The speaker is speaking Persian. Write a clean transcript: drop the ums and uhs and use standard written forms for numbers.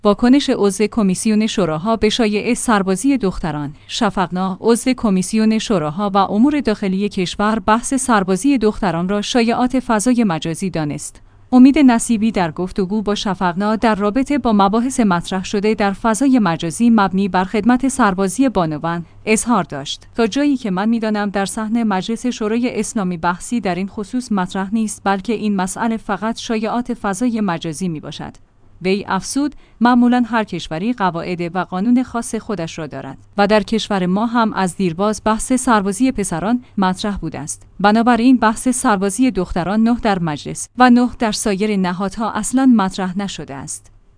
واکنش عضو کمیسیون شوراها به شایعه سربازی دختران. شفقنا، عضو کمیسیون شوراها و امور داخلی کشور، بحث سربازی دختران را شایعات فضای مجازی دانست. امید نصیبی در گفتگو با شفقنا در رابطه با مباحث مطرح شده در فضای مجازی مبنی بر خدمت سربازی بانوان اظهار داشت: تا جایی که من می‌دانم در صحن مجلس شورای اسلامی بحثی در این خصوص مطرح نیست، بلکه این مسئله فقط شایعات فضای مجازی میباشد. وی افزود: معمولاً هر کشوری قواعد و قانون خاص خودش را دارد و در کشور ما هم از دیرباز بحث سربازی پسران مطرح بوده است. بنابراین بحث سربازی دختران 9 در مجلس و 9 در سایر نهادها اصلاً مطرح نشده است.